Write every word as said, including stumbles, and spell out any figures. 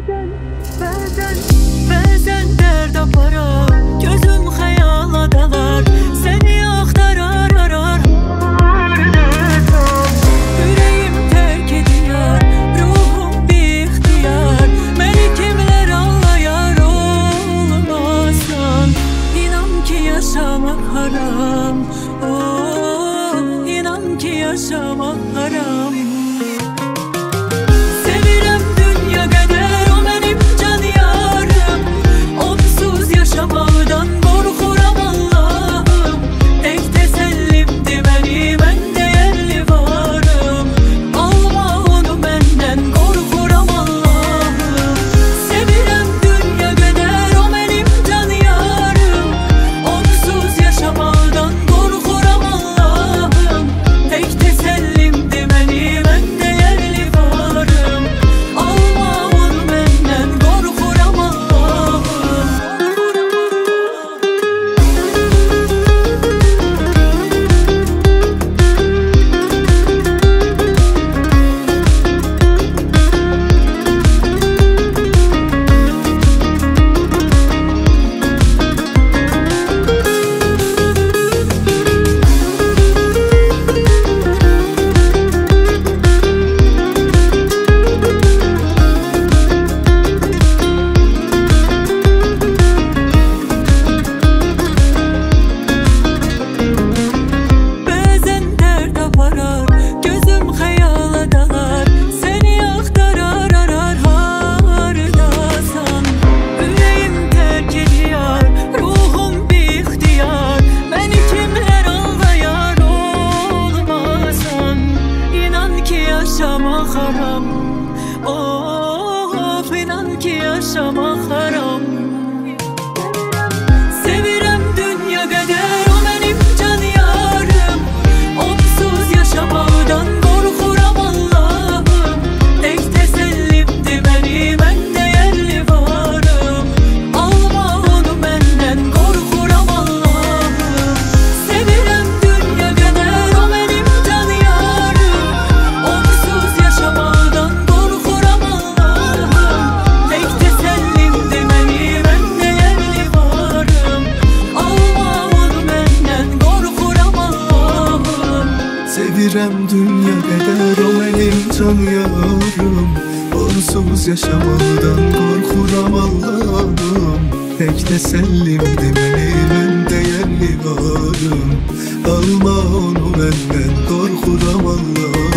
Bəzən, bəzən, bəzən dərd aparar, gözüm xəyala dalar, səni axtarar arar. Ürəyim tərk edir, ruhum bixtiyar, məni kimlər anlayar olmasan. İnan ki yaşamaq haram, oh, inan ki yaşamaq haram. Yaşamak haram, of inan ki yaşamak haram. Sevirəm dünya qədər, o mənim can yarım. Onsuz yaşamaqdan qorxuram Allahım. Tək təsəllimdir məni, mən dəyərli varım. Alma onu məndən, qorxuram Allahım. Sevirəm dünya qədər, o mənim can yarım. Onsuz yaşamaqdan qorxuram Allahım. Tək təsəllimdir məni, mən dəyərli varım. Alma onu məndən, qorxuram Allahım. Sevirəm dünya qədər, o mənim can yarım. Onsuz yaşamaqdan qorxuram Allahım. Tək təsəllimdir məni, mən dəyərli varım. Alma onu məndən, qorxuram Allahım.